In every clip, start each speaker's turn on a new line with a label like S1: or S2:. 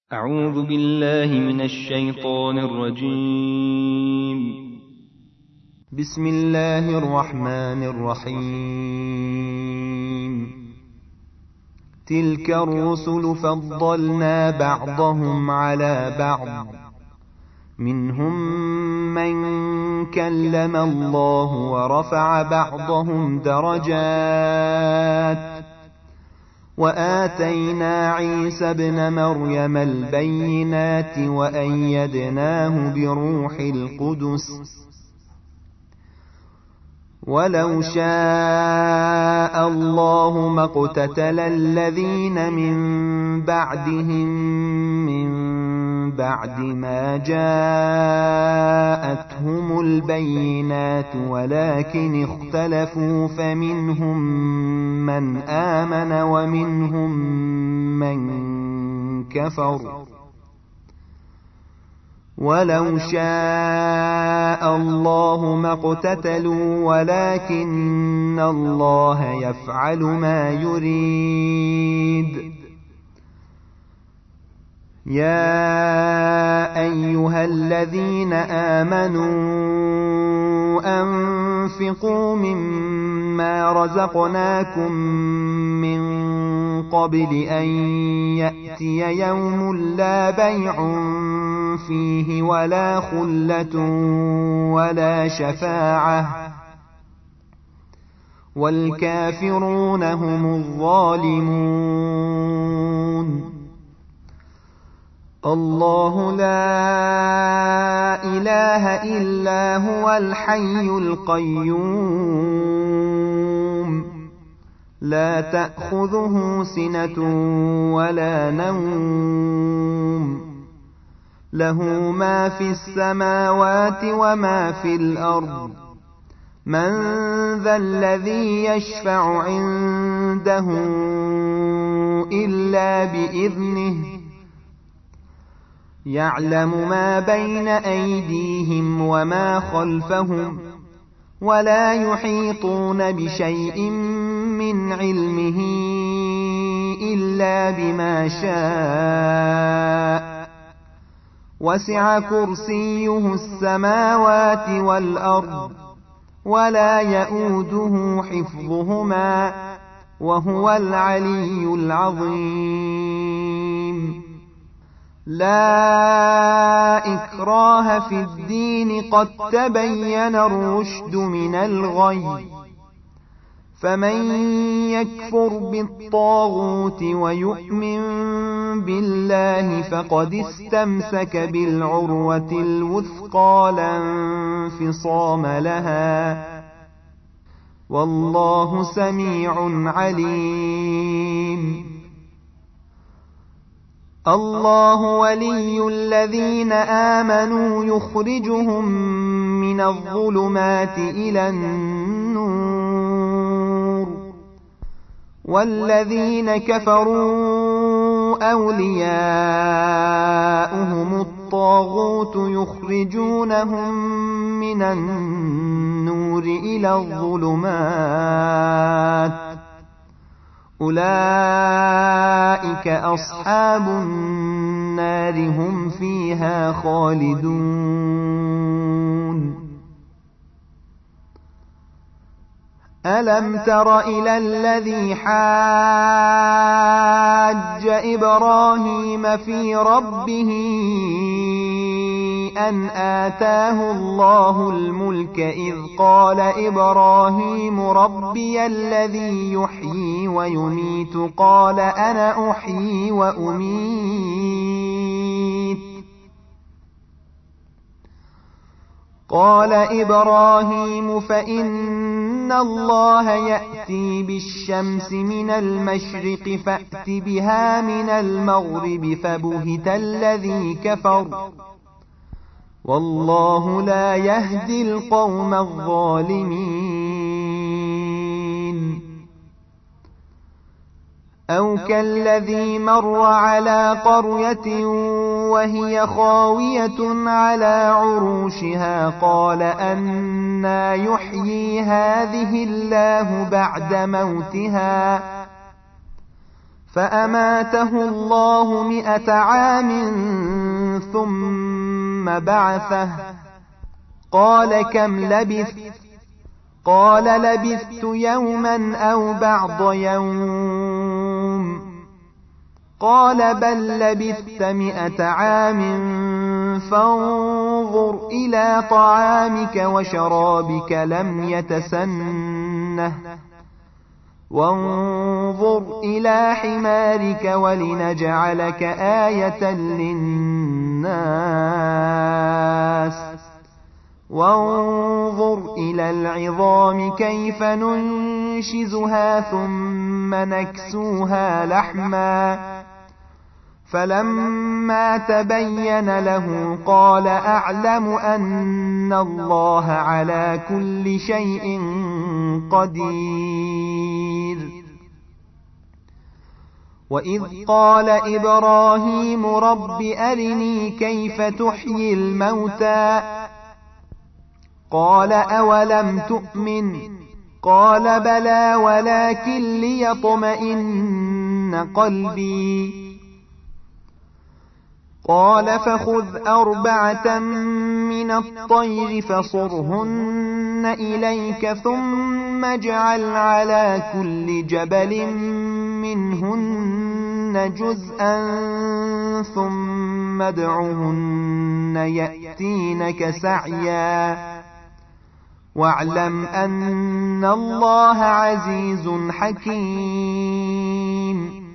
S1: أعوذ بالله من الشيطان الرجيم.
S2: بسم الله الرحمن الرحيم. تلك الرسل فضلنا بعضهم على بعض، منهم من كلم الله ورفع بعضهم درجات، وآتينا عيسى ابن مريم البينات وأيدناه بروح القدس، ولو شاء الله ما اقتتل الذين من بعدهم من بعد ما جاءتهم البينات ولكن اختلفوا، فمنهم من آمن ومنهم من كفر. ولو شاء الله ما اقتتلوا ولكن الله يفعل ما يريد. يا أيها الذين آمنوا أنفقوا مما رزقناكم من قبل أن يأتي يوم لا بيع فيه ولا خلة ولا شفاعة، والكافرون هم الظالمون. الله لا إله إلا هو الحي القيوم، لا تأخذه سنة ولا نوم، له ما في السماوات وما في الأرض. من ذا الذي يشفع عنده إلا بإذنه، يعلم ما بين أيديهم وما خلفهم، ولا يحيطون بشيء من علمه إلا بما شاء، وسع كرسيه السماوات والأرض، ولا يئوده حفظهما، وهو العلي العظيم. لا إكراه في الدين، قد تبين الرشد من الغي، فمن يكفر بالطاغوت ويؤمن بالله فقد استمسك بالعروة الوثقى لا انفصام لها، والله سميع عليم. الله ولي الذين آمنوا يخرجهم من الظلمات إلى النور، والذين كفروا أولياؤهم الطاغوت يخرجونهم من النور إلى الظلمات، أولئك أصحاب النار هم فيها خالدون. ألم تر إلى الذي حاج إبراهيم في ربه أن آتاه الله الملك، إذ قال إبراهيم ربي الذي يحيي ويميت، قال أنا أحيي وأميت. قال إبراهيم فإن الله يأتي بالشمس من المشرق فأت بها من المغرب، فبهت الذي كفر، والله لا يهدي القوم الظالمين. أو كالذي مر على قرية وهي خاوية على عروشها، قال أنى يحيي هذه الله بعد موتها، فأماته الله 100 عام ثم بعثه. قال كم لبثت؟ قال لبثت يوما أو بعض يوم. قال بل لبثت 100 عام فانظر إلى طعامك وشرابك لم يتسنه، وانظر إلى حمارك ولنجعلك آية للناس، وانظر إلى العظام كيف ننشزها ثم نكسوها لحما. فلما تبين له قال أعلم أن الله على كل شيء قدير. وإذ قال إبراهيم رب أرني كيف تحيي الموتى؟ قال أولم تؤمن؟ قال بلى ولكن ليطمئن قلبي. قال فخذ 4 من الطير فصرهن إليك ثم اجعل على كل جبل منهن جزءا ثم ادعهن يأتينك سعيا واعلم أن الله عزيز حكيم.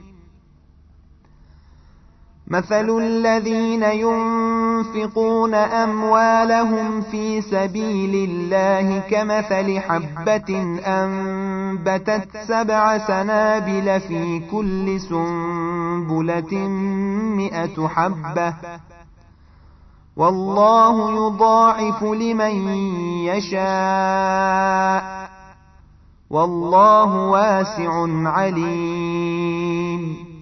S2: مثل الذين ينفقون أموالهم في سبيل الله كمثل حبة أنبتت 7 سنابل في كل سنبلة 100 حبة والله يضاعف لمن يشاء والله واسع عليم.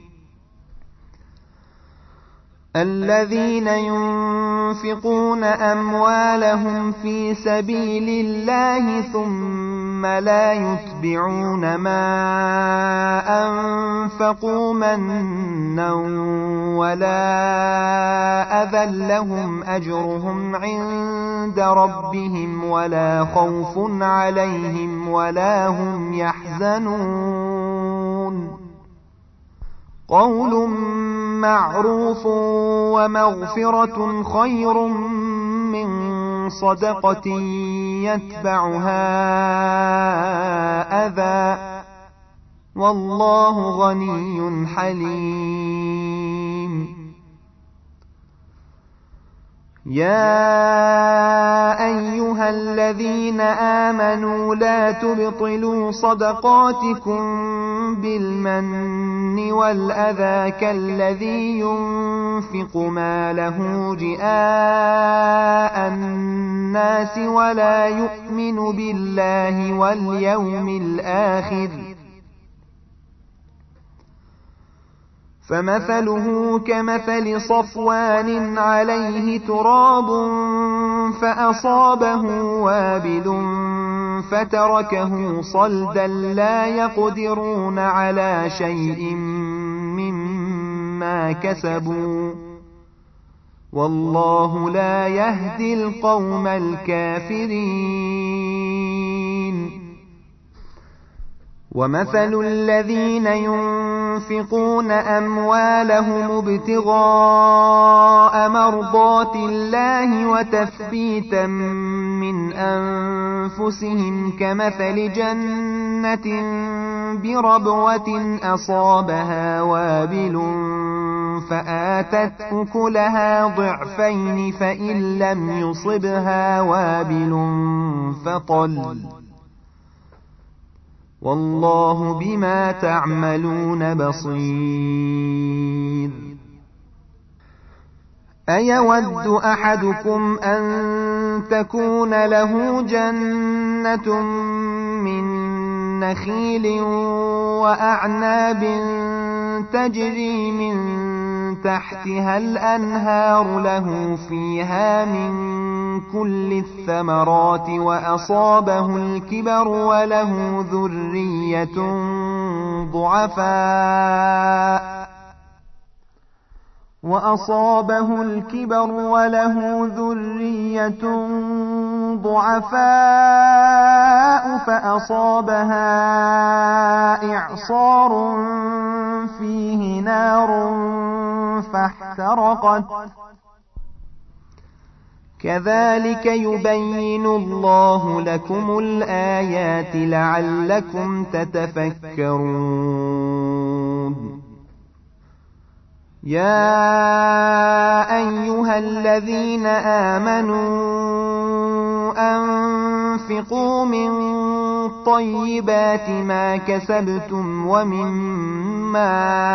S2: الذين ينفقون أموالهم في سبيل الله ثم لا يتبعون ما أنفقوا منا ولا أذى لهم أجرهم عند ربهم ولا خوف عليهم ولا هم يحزنون. قول معروف ومغفرة خير من صدقة يتبعها أذى والله غني حليم. يا أيها الذين آمنوا لا تبطلوا صدقاتكم بالمن والأذى كالذي ينفق ماله رئاء الناس ولا يؤمن بالله واليوم الآخر فمثله كمثل صفوان عليه تراب فأصابه وابل فتركه صلدا لا يقدرون على شيء مما كسبوا والله لا يهدي القوم الكافرين. ومثل الذين ينفقون أموالهم ابتغاء مرضات الله وتثبيتا من أنفسهم كمثل جنة بربوة أصابها وابل فآتت أكلها ضعفين فإن لم يصبها وابل فطل والله بما تعملون بصير. أيود أحدكم أن تكون له جنة من نخيل وأعناب تجري من تحتها الأنهار له فيها من كل الثمرات وأصابه الكبر وله ذرية ضعفاء وأصابه الكبر وله ذرية ضعفاء فأصابها إعصار فيه نار فاحترقت كذلك يبين الله لكم الآيات لعلكم تتفكرون يا أيها الذين آمنوا أنفقوا من طيبات ما كسبتم ومما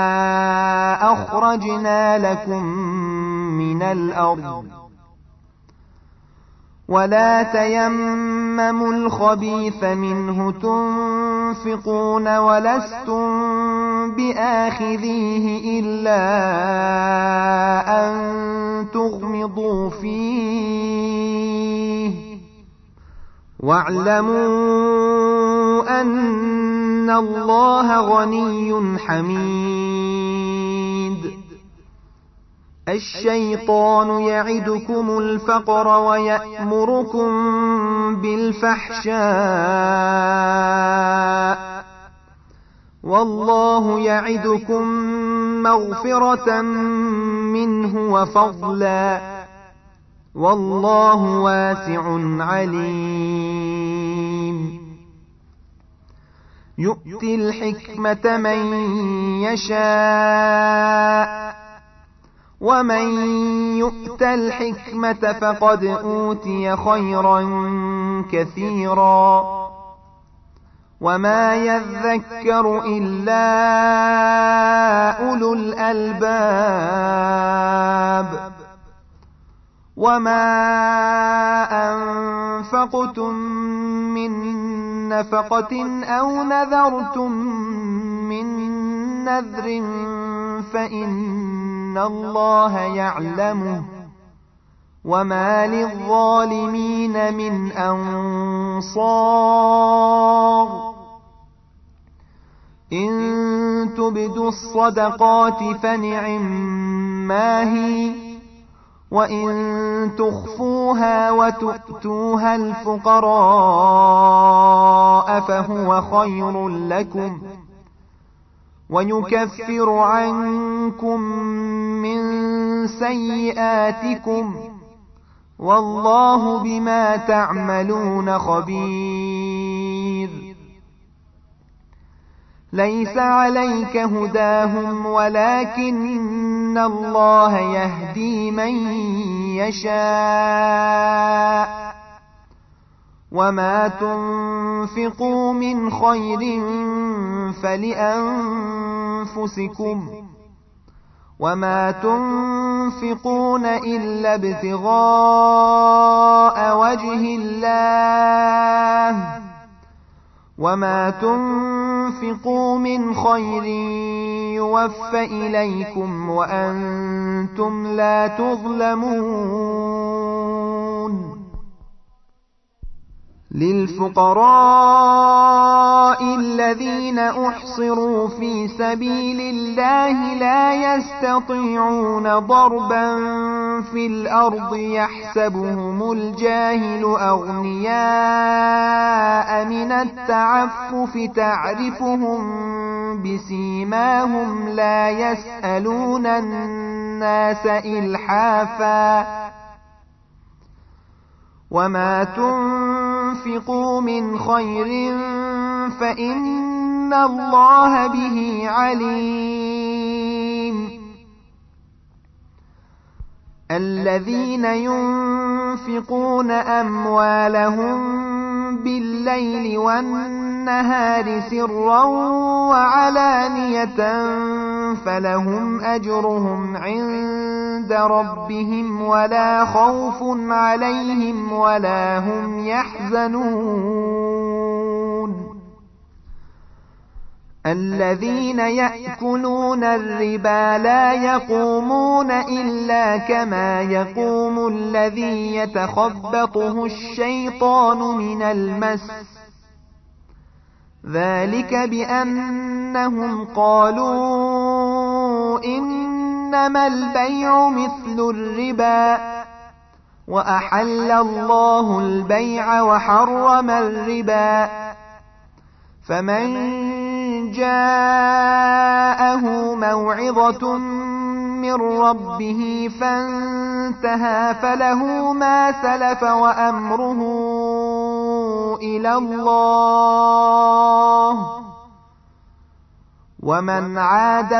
S2: أخرجنا لكم من الأرض ولا تيمموا الخبيث منه تنفقون ولستم بآخذيه إلا أن تغمضوا فيه واعلموا أن الله غني حميد الشيطان يعدكم الفقر ويأمركم بالفحشاء والله يعدكم مغفرة منه وفضلا والله واسع عليم يؤتي الحكمة من يشاء ومن يؤت الحكمة فقد أوتي خيرا كثيرا وما يذكر إلا أولو الألباب وما أنفقتم من نفقة أو نذرتم من نذر فإن الله يعلمه وما للظالمين من أنصار إن تبدوا الصدقات فنعما هي وإن تخفوها وتؤتوها الفقراء فهو خير لكم ويكفر عنكم من سيئاتكم والله بما تعملون خبير ليس عليك هداهم ولكن الله يهدي من يشاء وما تنفقوا من خير فلأنفسكم وما تنفقون إلا ابتغاء وجه الله وما تنفقوا من خير يوفى إليكم وأنتم لا تظلمون للفقراء الذين أحصروا في سبيل الله لا يستطيعون ضربا في الأرض يحسبهم الجاهل أغنياء من التعفف تعرفهم بسيماهم لا يسألون الناس إلحافا وما تنفقوا من خير فإن الله به عليم الذين ينفقون أموالهم بالليل والنهار سرا وعلانية فلهم أجرهم عند ربهم ولا خوف عليهم ولا هم يحزنون الذين يأكلون الربا لا يقومون إلا كما يقوم الذي يتخبطه الشيطان من المس ذلك بأنهم قالوا إنما البيع مثل الربا وأحل الله البيع وحرم الربا فمن جاءه موعظة من ربه فانتهى فله ما سلف وأمره إلى الله ومن عاد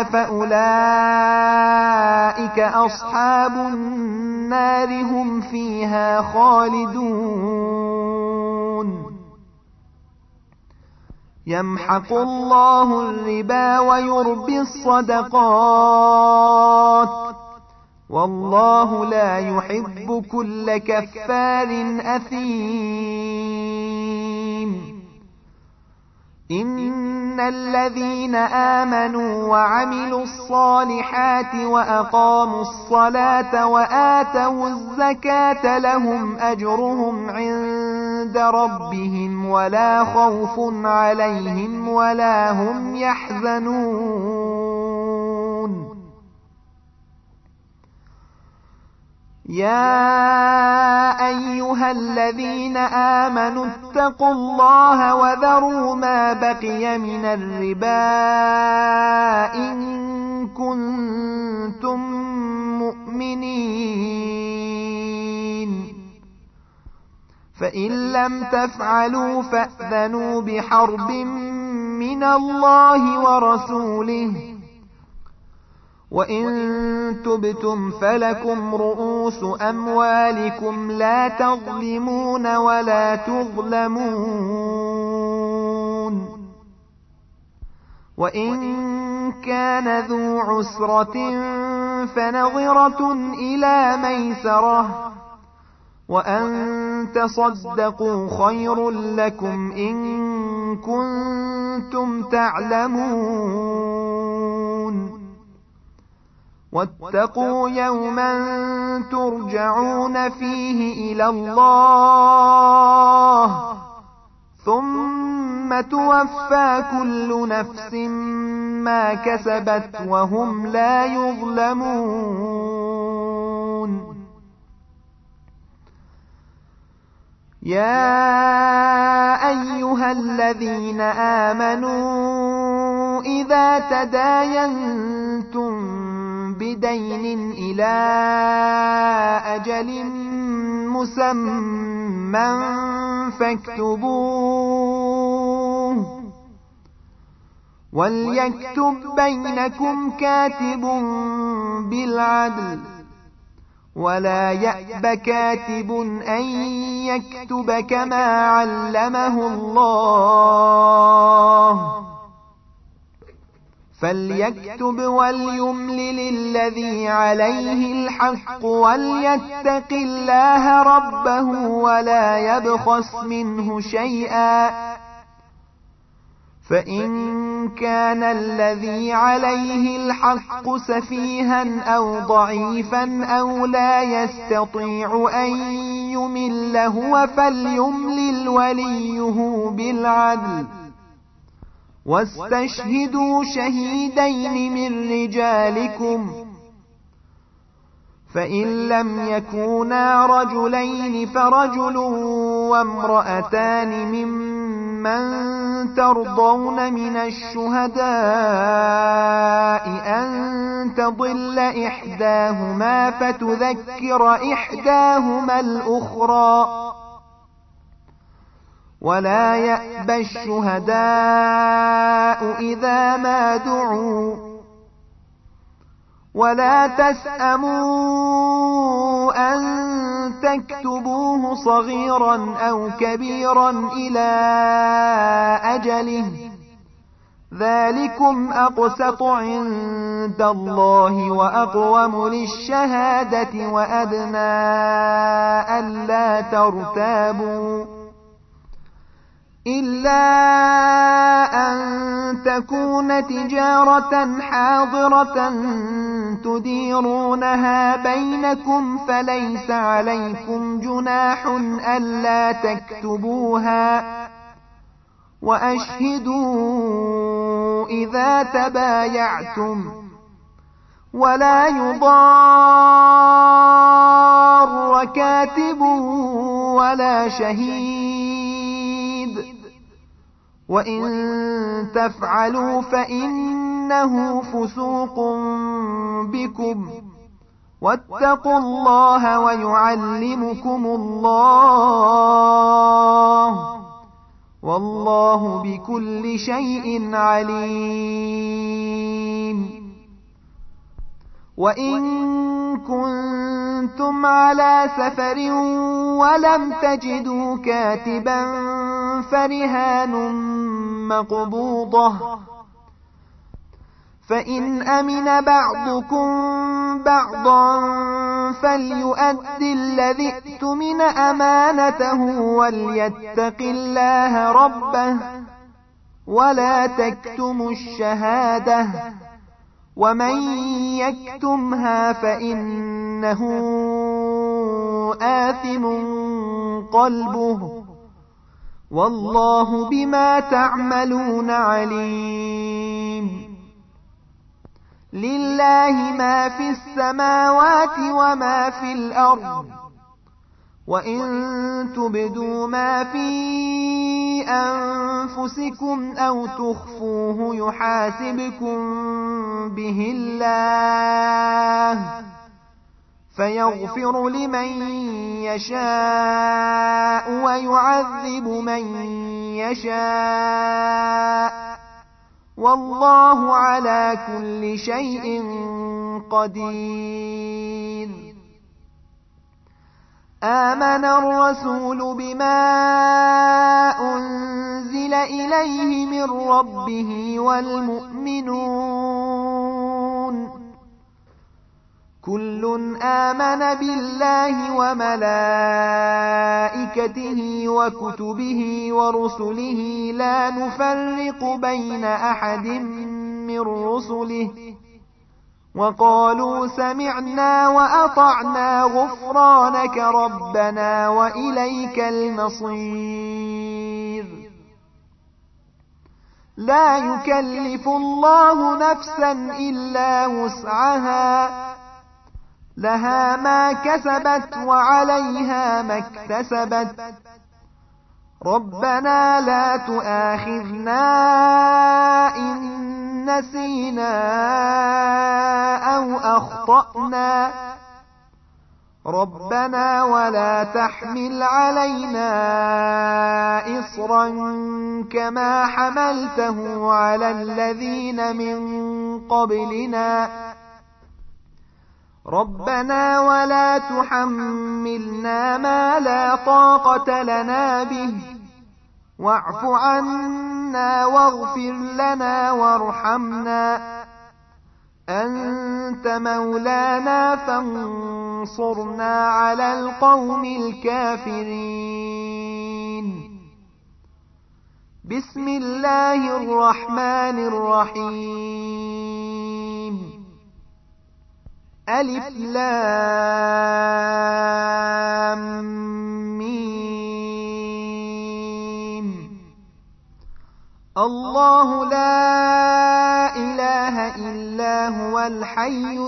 S2: فأولئك أصحاب النار هم فيها خالدون يمحق الله الربا ويربي الصدقات والله لا يحب كل كفار أثيم إن الذين آمنوا وعملوا الصالحات وأقاموا الصلاة وآتوا الزكاة لهم أجرهم عند ربهم ولا خوف عليهم ولا هم يحزنون يا أيها الذين آمنوا اتقوا الله وذروا ما بقي من الربا إن كنتم مؤمنين فإن لم تفعلوا فأذنوا بحرب من الله ورسوله وإن تبتم فلكم رؤوس أموالكم لا تظلمون ولا تظلمون وإن كان ذو عسرة فنظرة إلى ميسرة وأن تصدقوا خير لكم إن كنتم تعلمون واتقوا يوما ترجعون فيه إلى الله ثم توفى كل نفس ما كسبت وهم لا يظلمون يا أيها الذين آمنوا إذا تداينتم بدين إلى أجل مسمى فاكتبوه وليكتب بينكم كاتب بالعدل ولا يأب كاتب أن يكتب كما علمه الله فليكتب وليملل الذي عليه الحق وليتق الله ربه ولا يبخس منه شيئا فإن كان الذي عليه الحق سفيها أو ضعيفا أو لا يستطيع أن يمل هو فليملل وليه بالعدل واستشهدوا شهيدين من رجالكم فإن لم يكونا رجلين فرجل وامرأتان ممن ترضون من الشهداء أن تضل إحداهما فتذكر إحداهما الأخرى ولا يأبى الشهداء إذا ما دعوا ولا تسأموا أن تكتبوه صغيرا أو كبيرا إلى أجله ذلكم أقسط عند الله وأقوم للشهادة وأدنى ألا ترتابوا إلا أن تكون تجارة حاضرة تديرونها بينكم فليس عليكم جناح ألا تكتبوها وأشهدوا إذا تبايعتم ولا يضار كاتب ولا شهيد وإن تفعلوا فإنه فسوق بكم واتقوا الله ويعلمكم الله والله بكل شيء عليم. وإن كنتم على سفر ولم تجدوا كاتبا فرهان مقبوضة فإن أمن بعضكم بعضا فليؤد الذي ائتمن أمانته وليتق الله ربه ولا تكتموا الشهادة ومن يكتمها فإنه آثم قلبه والله بما تعملون عليم. لله ما في السماوات وما في الأرض وإن تبدوا ما في أنفسكم أو تخفوه يحاسبكم به الله فيغفر لمن يشاء ويعذب من يشاء والله على كل شيء قدير. آمن الرسول بما أنزل إليه من ربه والمؤمنون كل آمن بالله وملائكته وكتبه ورسله لا نفرق بين أحد من رسله وقالوا سمعنا وأطعنا غفرانك ربنا وإليك المصير. لا يكلف الله نفسا إلا وسعها لها ما كسبت وعليها ما اكتسبت ربنا لا تؤاخذنا إن نسينا أو أخطأنا ربنا ولا تحمل علينا إصرا كما حملته على الذين من قبلنا ربنا ولا تحملنا ما لا طاقة لنا به واعف عنا واغفر لنا وارحمنا أنت مولانا فانصرنا على القوم الكافرين. بسم الله الرحمن الرحيم. ألف لام ميم. الله لا إله إلا هو الحي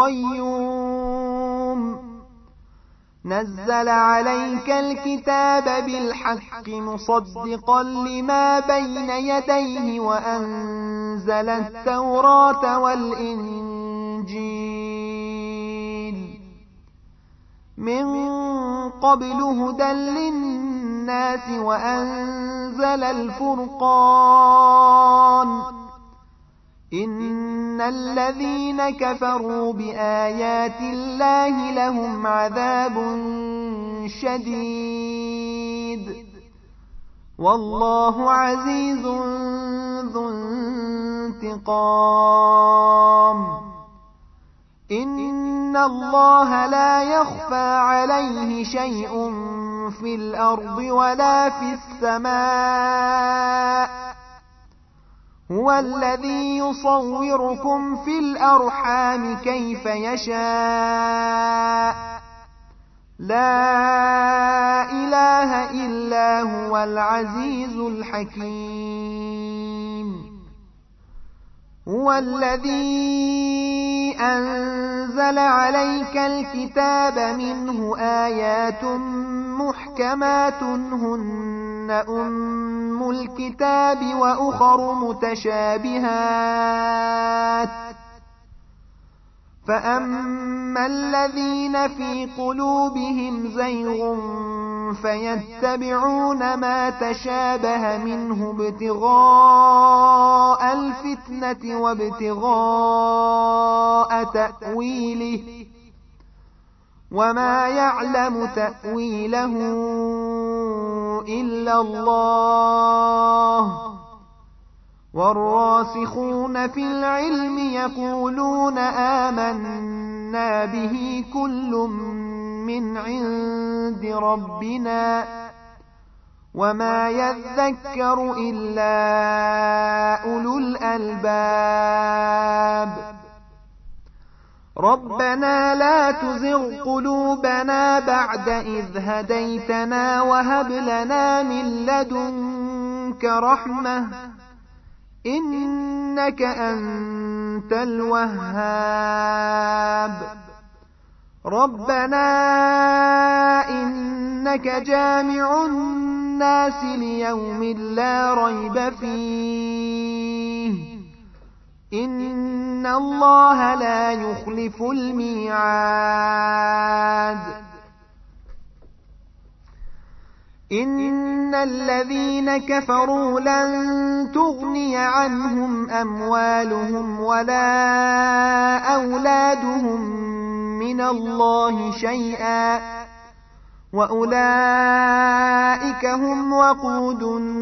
S2: القيوم نزل عليك الكتاب بالحق مصدقا لما بين يديه وأنزل التوراة والإنجيل من قبل هدى للناس وأنزل الفرقان إن الذين كفروا بآيات الله لهم عذاب شديد والله عزيز ذو انتقام. إن الله لا يخفى عليه شيء في الأرض ولا في السماء هو الذي يصوركم في الأرحام كيف يشاء لا إله إلا هو العزيز الحكيم. هو الذي أنزل عليك الكتاب منه آيات محكمات هن أم الكتاب وأخر متشابهات فأما الذين في قلوبهم زيغ فيتبعون ما تشابه منه ابتغاء الفتنة وابتغاء تأويله وما يعلم تأويله إلا الله والراسخون في العلم يقولون آمنا به كل من عند ربنا وما يذكر إلا أولو الألباب. ربنا لا تزغ قلوبنا بعد إذ هديتنا وهب لنا من لدنك رحمة إنك أنت الوهاب. ربنا إنك جامع الناس ليوم لا ريب فيه إن الله لا يخلف الميعاد. إن الذين كفروا لن تغني عنهم أموالهم ولا أولادهم من الله شيئا وأولئك هم وقود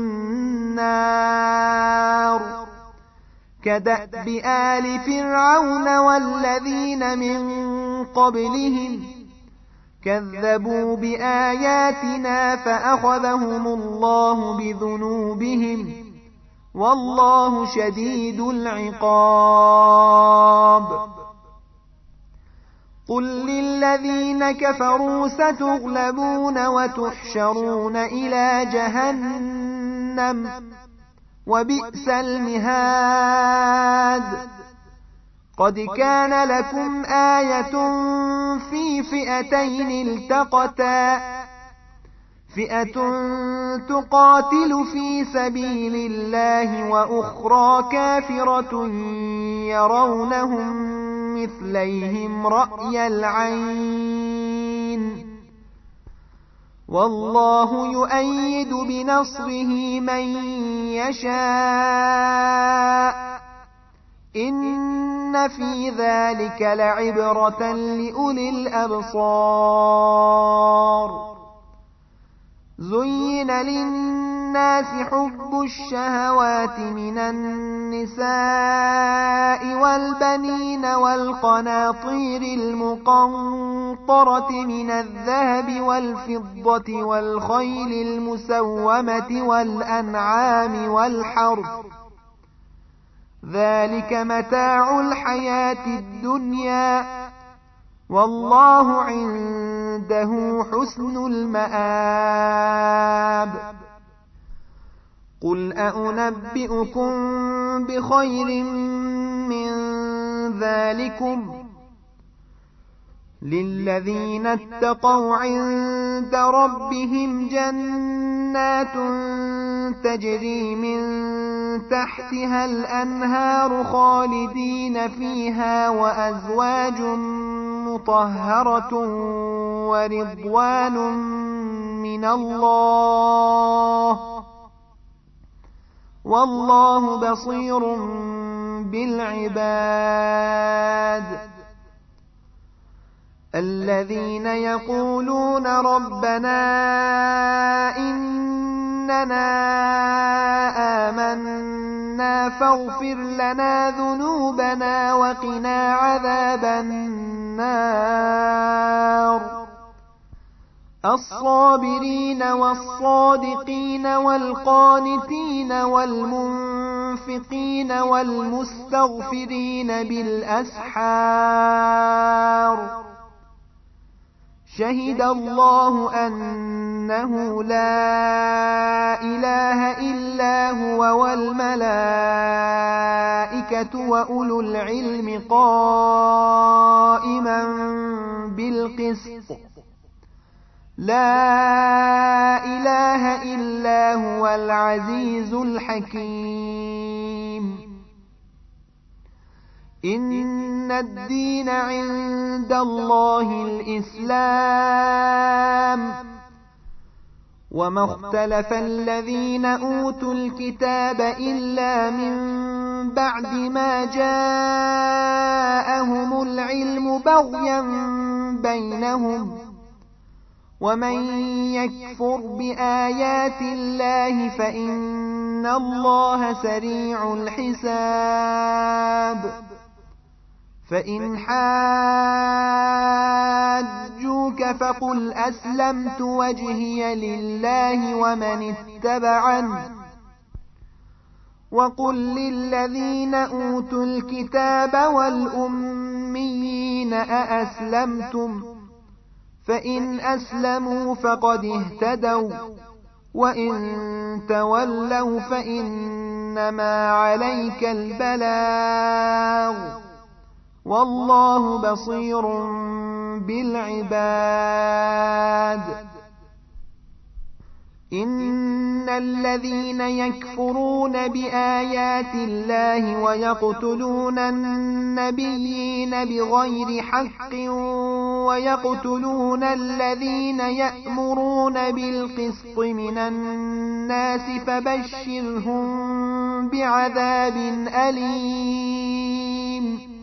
S2: النار. كدأب آل فرعون والذين من قبلهم كذبوا بآياتنا فأخذهم الله بذنوبهم والله شديد العقاب. قل للذين كفروا ستغلبون وتحشرون إلى جهنم وبئس المهاد. قد كان لكم آية في فئتين التقتا فئة تقاتل في سبيل الله وأخرى كافرة يرونهم مثليهم رأي العين والله يؤيد بنصره من يشاء إن في ذلك لعبرة لأولي الأبصار. زين للناس حب الشهوات من النساء والبنين والقناطير المقنطرة من الذهب والفضة والخيل المسومة والأنعام والحرث ذلك متاع الحياة الدنيا والله عنده حسن المآب. قل أنبئكم بخير من ذلكم للذين اتقوا عند ربهم جنات تجري من تحتها الأنهار خالدين فيها وأزواج مطهرة ورضوان من الله والله بصير بالعباد. الذين يقولون ربنا إننا آمنا فاغفر لنا ذنوبنا وقنا عذاب النار. الصابرين والصادقين والقانتين والمنفقين والمستغفرين بالأسحار شهد الله أنه لا إله إلا هو والملائكة وأولو العلم قائما بالقسط لا إله إلا هو العزيز الحكيم إن الدين عند الله الإسلام وما اختلف الذين أوتوا الكتاب إلا من بعد ما جاءهم العلم بغيا بينهم ومن يكفر بآيات الله فإن الله سريع الحساب فإن حاجوك فقل أسلمت وجهي لله ومن اتبعني وقل للذين أوتوا الكتاب والأميين أأسلمتم فإن أسلموا فقد اهتدوا وإن تولوا فإنما عليك البلاغ والله بصير بالعباد إن الذين يكفرون بآيات الله ويقتلون النبيين بغير حق ويقتلون الذين يأمرون بالقسط من الناس فبشرهم بعذاب أليم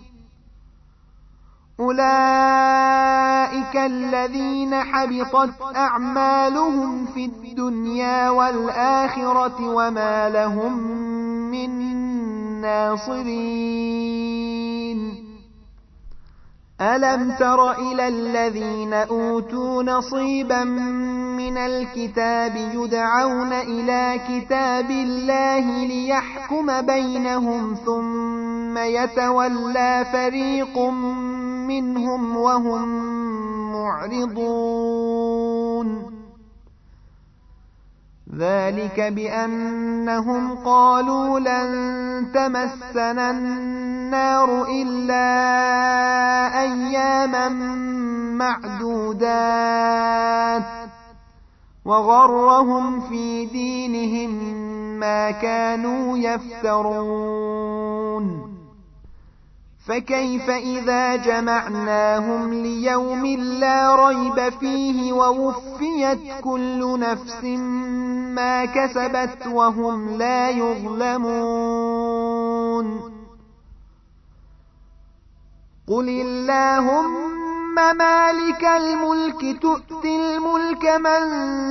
S2: أولئك الذين حبطت أعمالهم في الدنيا والآخرة وما لهم من ناصرين ألم تر إلى الذين أوتوا نصيبا من الكتاب يدعون إلى كتاب الله ليحكم بينهم ثم يتولى فريق منهم وهم معرضون ذلك بأنهم قالوا لن تمسنا النار إلا أياما معدودات وغرهم في دينهم ما كانوا يفترون فكيف إذا جمعناهم ليوم لا ريب فيه ووفيت كل نفس ما كسبت وهم لا يظلمون قل اللهم مالك الملك تؤتي الملك من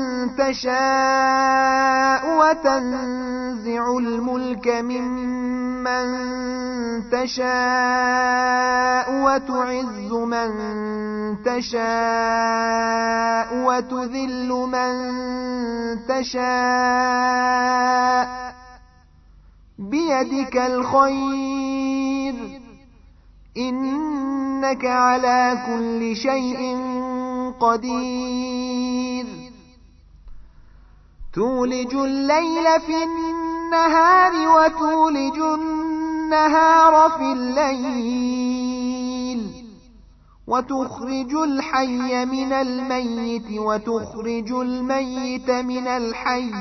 S2: تشاء وتنزع الملك ممن تشاء وتعز من تشاء وتذل من تشاء بيدك الخير إنك على كل شيء قدير تولج الليل في النهار وتولج النهار في الليل وتخرج الحي من الميت وتخرج الميت من الحي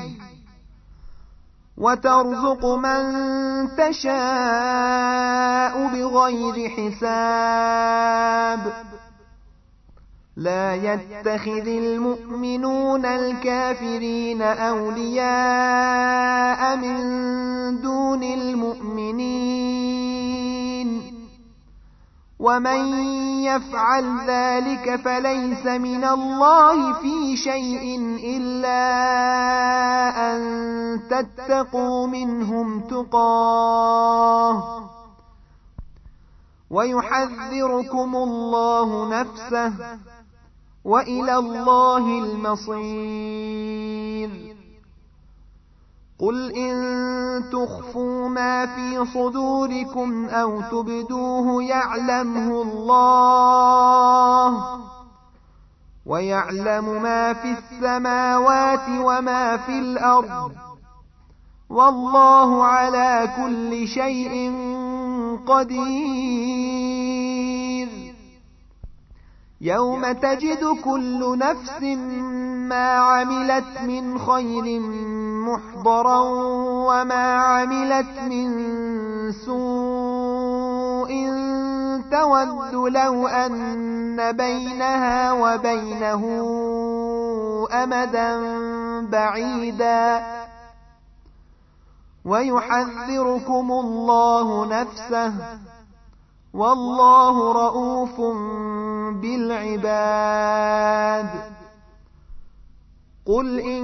S2: وترزق من تشاء بغير حساب لا يتخذ المؤمنون الكافرين أولياء من دون المؤمنين ومن يفعل ذلك فليس من الله في شيء إلا أن تتقوا منهم تقاه ويحذركم الله نفسه وإلى الله المصير قل إن تخفوا ما في صدوركم أو تبدوه يعلمه الله ويعلم ما في السماوات وما في الأرض والله على كل شيء قدير. يوم تجد كل نفس ما عملت من خير محضرا وما عملت من سوء تود لو أن بينها وبينه أمدا بعيدا ويحذركم الله نفسه والله رؤوف بالعباد. قل إن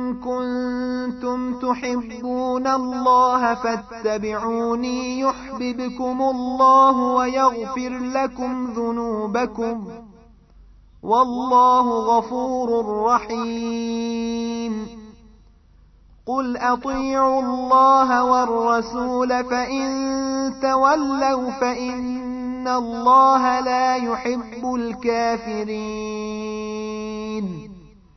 S2: كنتم تحبون الله فاتبعوني يحببكم الله ويغفر لكم ذنوبكم والله غفور رحيم. قل أطيعوا الله والرسول فإن تولوا فإن الله لا يحب الكافرين.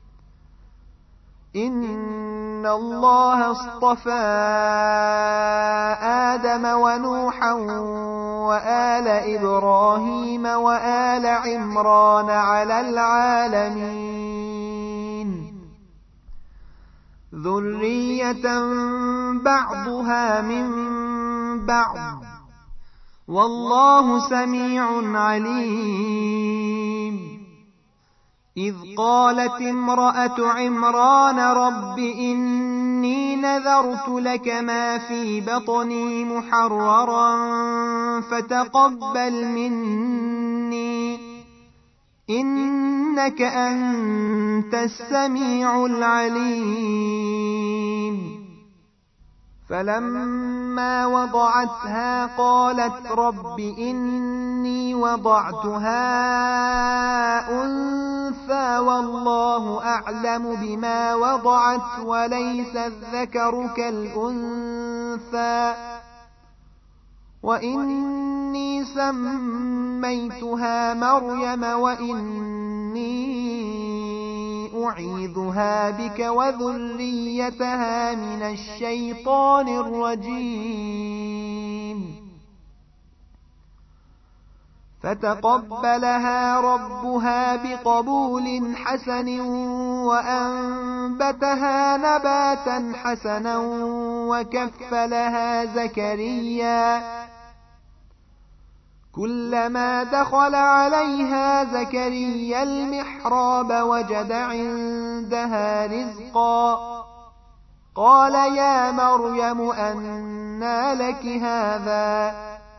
S2: إن الله اصطفى آدم ونوحا وآل إبراهيم وآل عمران على العالمين ذرية بعضها من بعض والله سميع عليم. إذ قالت امرأة عمران رب إني نذرت لك ما في بطني محررا فتقبل مني إنك أنت السميع العليم. فلما وضعتها قالت رب إني وضعتها أنثى والله أعلم بما وضعت وليس الذكر كالأنثى وإني سميتها مريم وإني أعيذها بك وذريتها من الشيطان الرجيم. فتقبلها ربها بقبول حسن وأنبتها نباتا حسنا وكفلها زكريا كلما دخل عليها زكريا المحراب وجد عندها رزقا قال يا مريم أنى لك هذا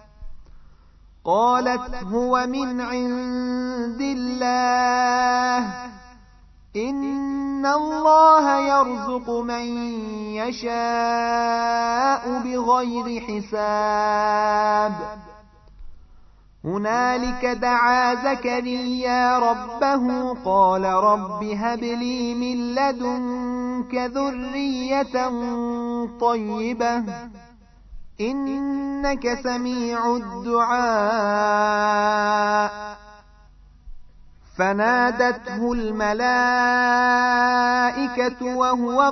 S2: قالت هو من عند الله إن الله يرزق من يشاء بغير حساب. هنالك دعا زكريا ربه قال رب هب لي من لدنك ذرية طيبة إنك سميع الدعاء. فنادته الملائكة وهو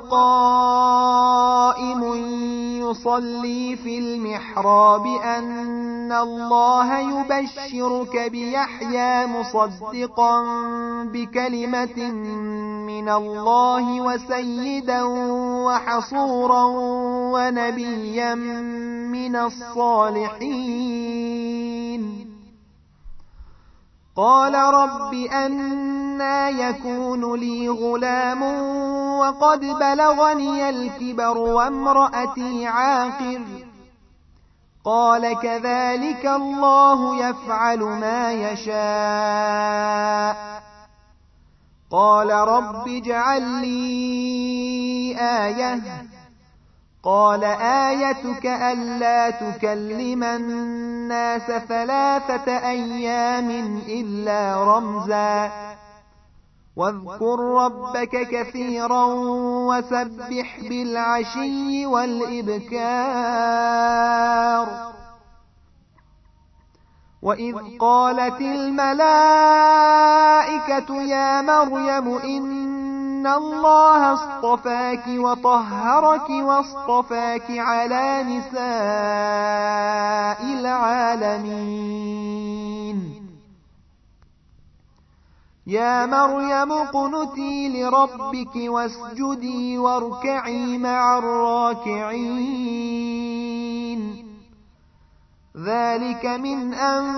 S2: قائم يصلي في المحراب أن الله يبشرك بيحيى مصدقا بكلمة من الله وسيدا وحصورا ونبيا من الصالحين. قال رب أنى يكون لي غلام وقد بلغني الكبر وامرأتي عاقر قال كذلك الله يفعل ما يشاء. قال رب اجعل لي آية قال آيتك ألا تكلم الناس 3 أيام إلا رمزا واذكر ربك كثيرا وسبح بالعشي والإبكار. وإذ قالت الملائكة الملائكة يا مريم إن الله اصطفاك وطهرك واصطفاك على نساء العالمين يا مريم اقنتي لربك واسجدي واركعي مع الراكعين ذلك من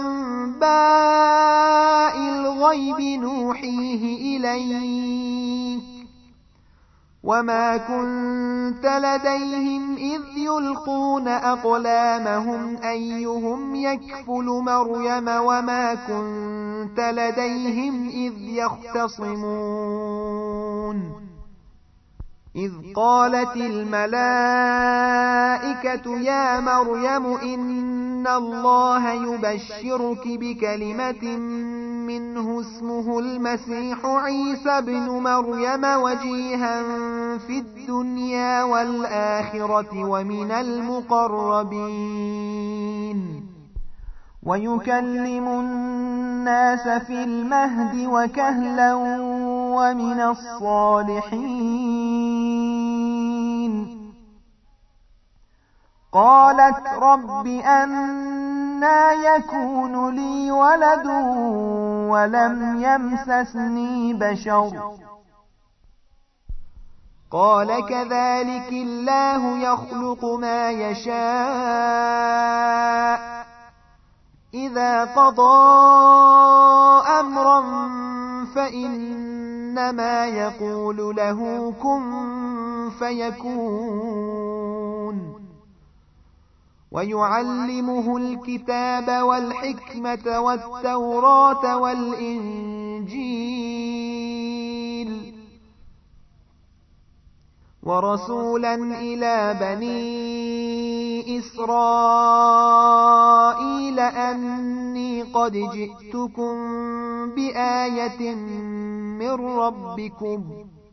S2: أنباء الغيب نوحيه إليك وما كنت لديهم إذ يلقون أقلامهم أيهم يكفل مريم وما كنت لديهم إذ يختصمون إذ قالت الملائكة يا مريم إن الله يبشرك بكلمة منه اسمه المسيح عيسى بن مريم وجيها في الدنيا والآخرة ومن المقربين ويكلم الناس في المهد وكهلا ومن الصالحين قالت رب أنى يكون لي ولد ولم يمسسني بشر قال كذلك الله يخلق ما يشاء إذا قضى أمرا فإنما يقول له كن فيكون ويعلمه الكتاب والحكمة والتوراة والإنجيل ورسولا إلى بني إسرائيل أني قد جئتكم بآية من ربكم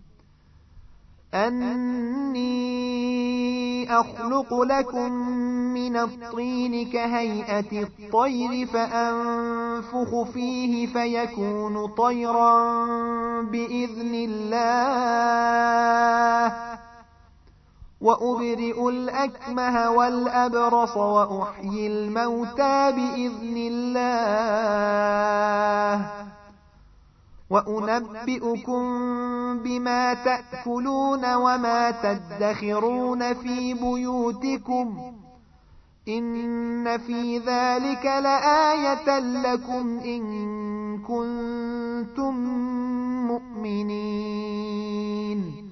S2: أني أخلق لكم من الطين كهيئة الطير فأنفخ فيه فيكون طيرا بإذن الله وأبرئ الأكمه والأبرص وأحيي الموتى بإذن الله وأنبئكم بما تأكلون وما تدخرون في بيوتكم إن في ذلك لآية لكم إن كنتم مؤمنين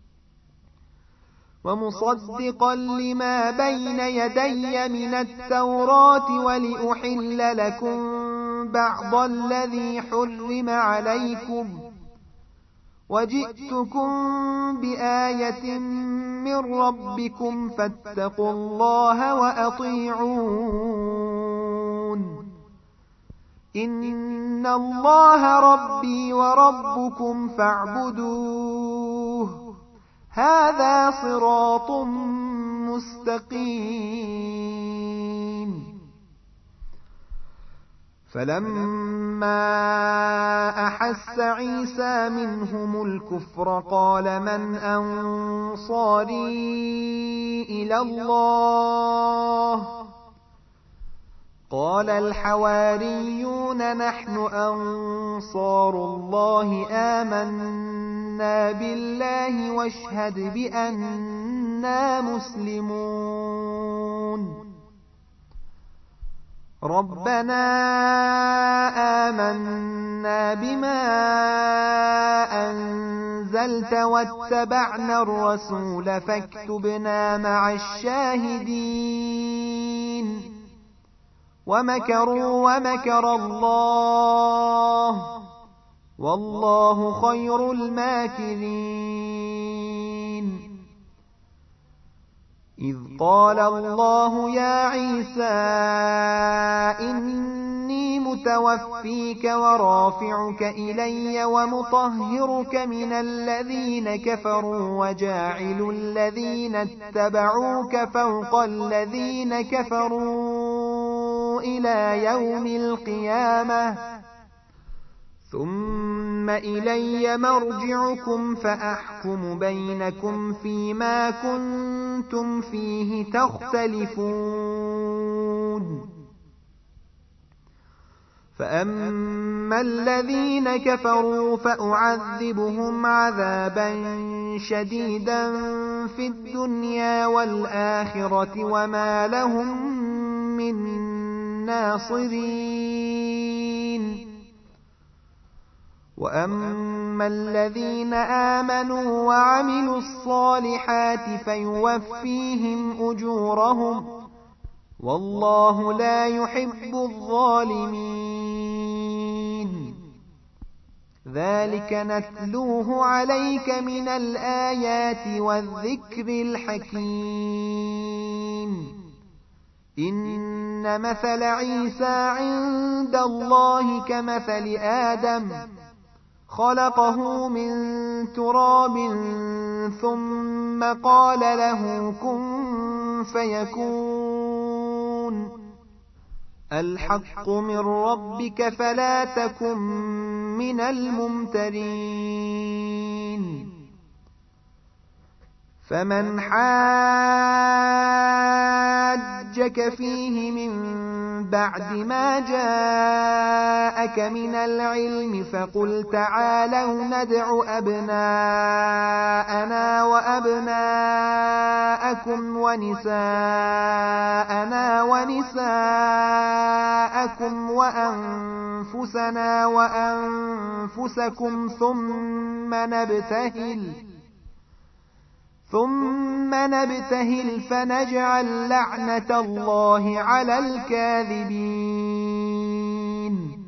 S2: ومصدقا لما بين يدي من التوراة ولأحل لكم بعض الذي حرم عليكم وجئتكم بآية من ربكم فاتقوا الله وأطيعون إن الله ربي وربكم فاعبدوه هذا صراط مستقيم فلما أحس عيسى منهم الكفر قال من أنصاري إلى الله قال الحواريون نحن أنصار الله آمنا بالله واشهد بأننا مسلمون ربنا آمنا بما أنزلت واتبعنا الرسول فاكتبنا مع الشاهدين ومكروا ومكر الله والله خير الماكرين إذ قال الله يا عيسى إني متوفيك ورافعك إلي ومطهرك من الذين كفروا وجاعل الذين اتبعوك فوق الذين كفروا إلى يوم القيامة ثم إلي مرجعكم فأحكم بينكم فيما كنتم فيه تختلفون فأما الذين كفروا فأعذبهم عذابا شديدا في الدنيا والآخرة وما لهم من ناصرين وأما الذين آمنوا وعملوا الصالحات فيوفيهم أجورهم والله لا يحب الظالمين ذلك نتلوه عليك من الآيات والذكر الحكيم إن مثل عيسى عند الله كمثل آدم خلقه من تراب ثم قال له كن فيكون الحق من ربك فلا تكن من الممترين فمن حاجك فيه من بعد ما جاءك من العلم فقل تعالوا ندع أبناءنا وأبناءكم ونساءنا ونساءكم وأنفسنا وأنفسكم ثم نبتهل فنجعل لعنة الله على الكاذبين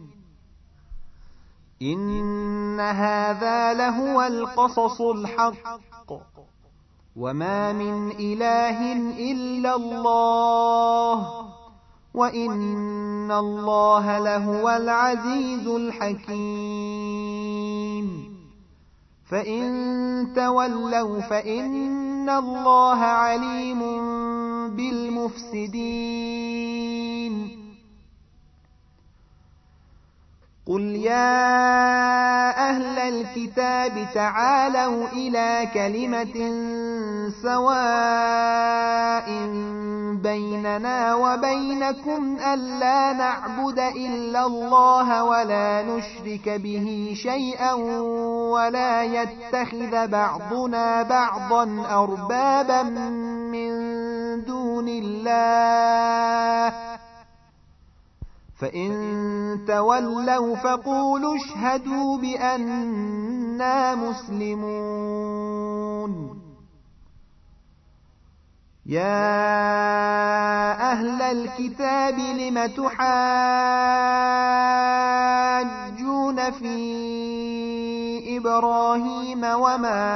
S2: إن هذا لهو القصص الحق وما من إله إلا الله وإن الله لهو العزيز الحكيم فإن تولوا فإن الله عليم بالمفسدين قل يا أهل الكتاب تعالوا إلى كلمة سواء بيننا وبينكم ألا نعبد إلا الله ولا نشرك به شيئا ولا يتخذ بعضنا بعضا أربابا من دون الله فإن تولوا فقولوا اشهدوا بأننا مسلمون يا أهل الكتاب لم تحاجون في إبراهيم وما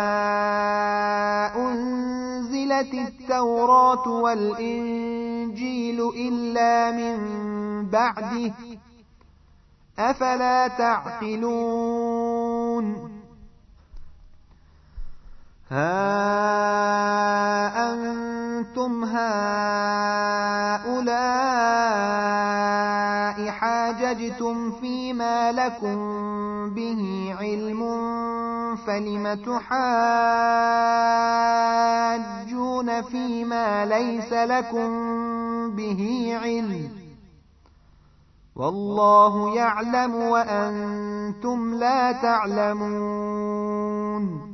S2: أنزلت التوراة والإنجيل إلا من بعده أفلا تعقلون ها أنتم هؤلاء حاججتم فيما لكم به علم فلم تحاجون فيما ليس لكم به علم والله يعلم وأنتم لا تعلمون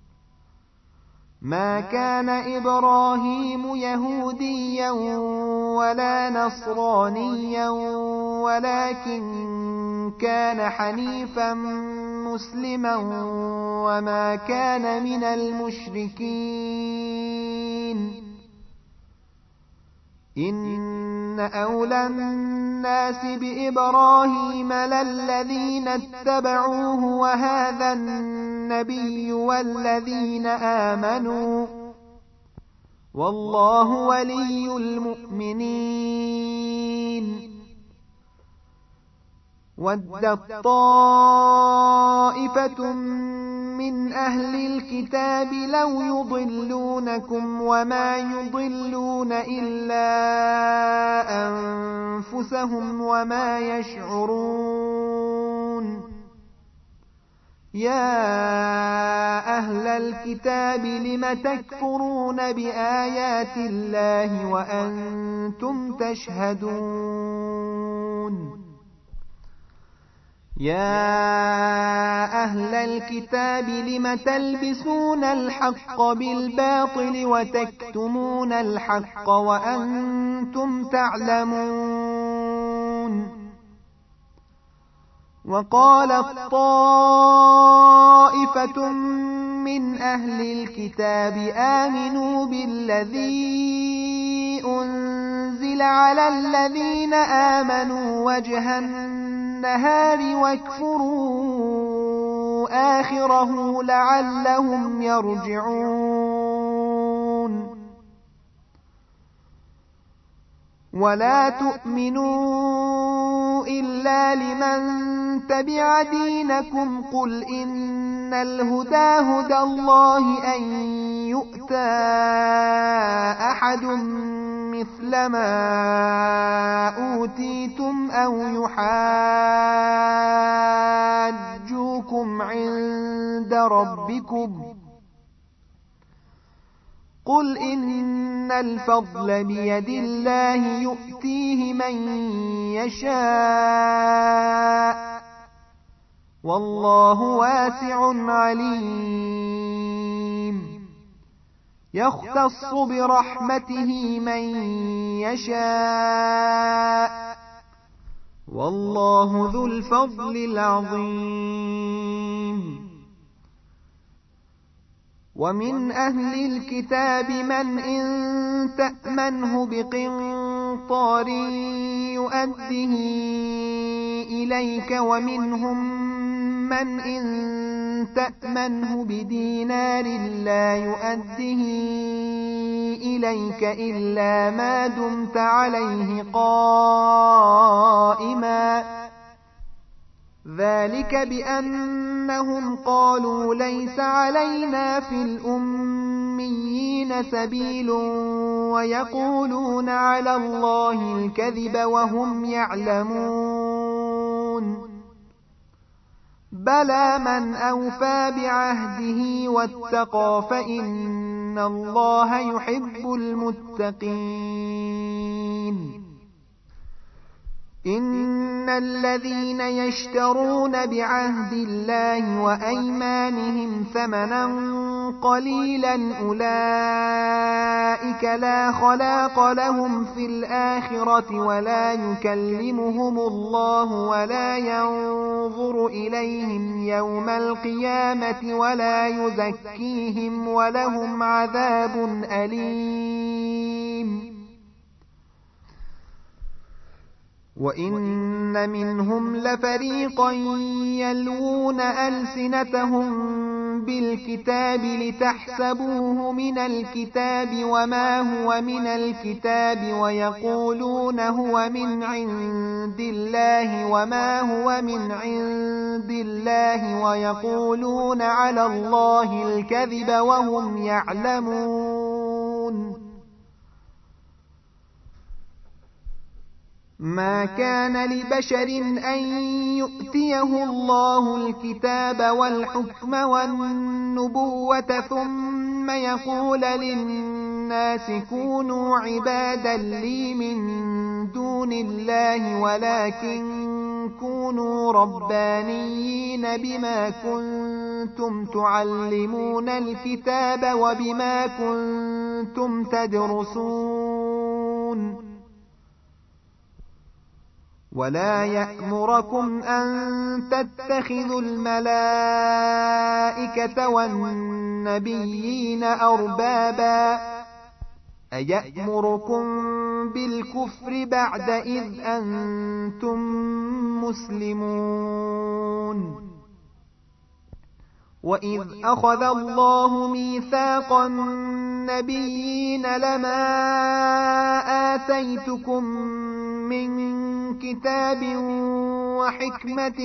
S2: ما كان إبراهيم يهوديا ولا نصرانيا ولكن كان حنيفا مسلما وما كان من المشركين إن أولى الناس بإبراهيم للذين اتبعوه وهذا النبي والذين آمنوا والله ولي المؤمنين ودت طائفة من أهل الكتاب لو يضلونكم وما يضلون إلا أنفسهم وما يشعرون يا أهل الكتاب لم تكفرون بآيات الله وأنتم تشهدون يا أهل الكتاب لم تلبسون الحق بالباطل وتكتمون الحق وأنتم تعلمون وقالت طائفة من أهل الكتاب آمنوا بالذي أنزل على الذين آمنوا وجه النهار واكفروا آخره لعلهم يرجعون ولا تؤمنوا إلا لمن تبع دينكم قل إن الهدى هدى الله أن يؤتى أحد مثل ما أوتيتم أو يحاجوكم عند ربكم قل إن الفضل بيد الله يؤتيه من يشاء والله واسع عليم يختص برحمته من يشاء والله ذو الفضل العظيم ومن أهل الكتاب من إن تأمنه بقنطار يؤده إليك ومنهم من إن تأمنه بدينار لا يؤده إليك إلا ما دمت عليه قائما ذلك بأنهم قالوا ليس علينا في الأميين سبيل ويقولون على الله الكذب وهم يعلمون بلى من أوفى بعهده واتقى فإن الله يحب المتقين إن الذين يشترون بعهد الله وأيمانهم ثمنا قليلا أولئك لا خلاق لهم في الآخرة ولا يكلمهم الله ولا ينظر إليهم يوم القيامة ولا يزكيهم ولهم عذاب أليم وإن منهم لفريقا يلوون ألسنتهم بالكتاب لتحسبوه من الكتاب وما هو من الكتاب ويقولون هو من عند الله وما هو من عند الله ويقولون على الله الكذب وهم يعلمون ما كان لبشر أن يؤتيه الله الكتاب والحكم والنبوة ثم يقول للناس كونوا عبادا لي من دون الله ولكن كونوا ربانيين بما كنتم تعلمون الكتاب وبما كنتم تدرسون ولا يأمركم أن تتخذوا الملائكة والنبيين أربابا أيأمركم بالكفر بعد إذ أنتم مسلمون وإذ أخذ الله ميثاق النبيين لما آتيتكم من كتاب وحكمة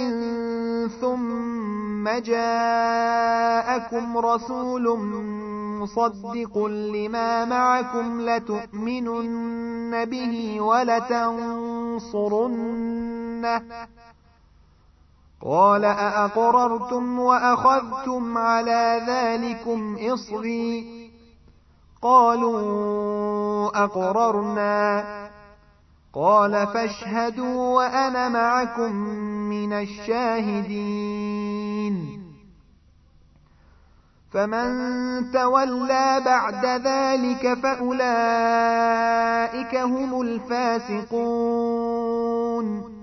S2: ثم جاءكم رسول مصدق لما معكم لتؤمنن به ولتنصرنه قال أأقررتم وأخذتم على ذلكم إصري قالوا أقررنا قال فاشهدوا وأنا معكم من الشاهدين فمن تولى بعد ذلك فأولئك هم الفاسقون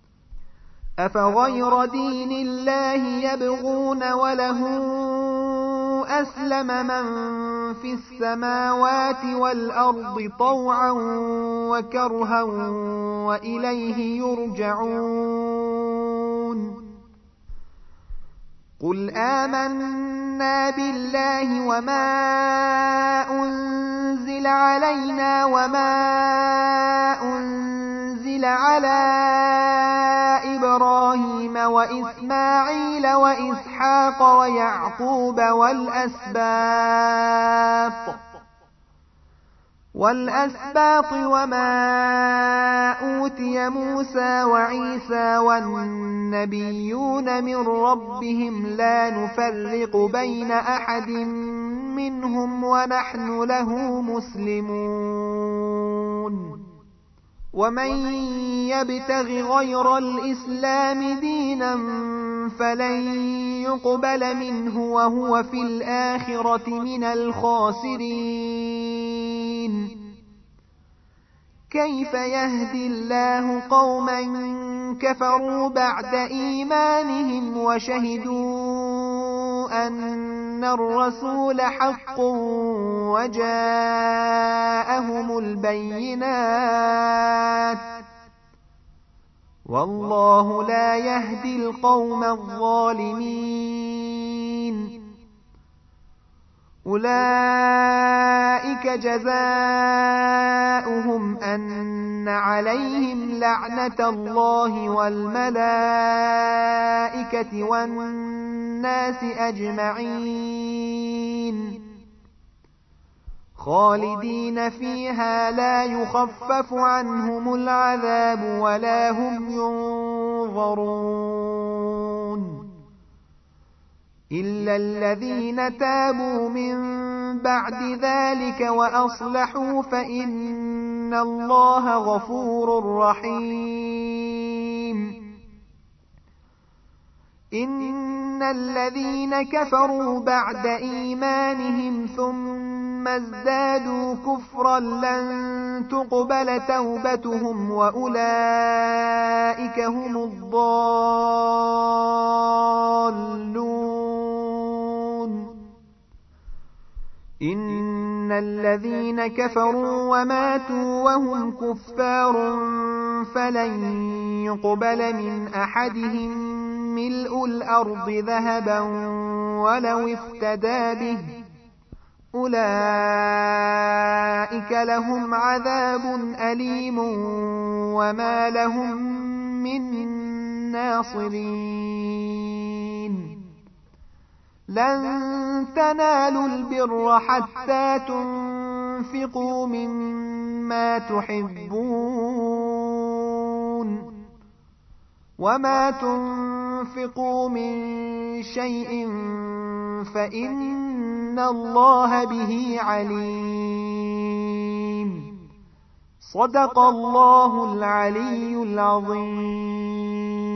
S2: أفغير دين الله يبغون وله أسلم من في السماوات والأرض طوعا وكرها وإليه يرجعون قل آمنا بالله وما أنزل علينا وما أنزل على إبراهيم وإسماعيل وإسحاق ويعقوب والأسباط وما أوتي موسى وعيسى والنبيون من ربهم لا نفرق بين أحد منهم ونحن له مسلمون ومن يبتغ غير الإسلام دينا فلن يقبل منه وهو في الآخرة من الخاسرين كيف يهدي الله قوما كفروا بعد إيمانهم وشهدوا أن الرسول حق وجاءهم البينات والله لا يهدي القوم الظالمين أولئك جزاؤهم أن عليهم لعنة الله والملائكة والناس أجمعين خالدين فيها لا يخفف عنهم العذاب ولا هم ينظرون إلا الذين تابوا من بعد ذلك وأصلحوا فإن الله غفور رحيم إن الذين كفروا بعد إيمانهم ثم ازدادوا كفرا لن تقبل توبتهم وأولئك هم الضالون إن الذين كفروا وماتوا وهم كفار فلن يقبل من أحدهم ملء الأرض ذهبا ولو افتدى به أولئك لهم عذاب أليم وما لهم من ناصرين لن تنالوا البر حتى تنفقوا مما تحبون وما تنفقوا من شيء فإن الله به عليم صدق الله العلي العظيم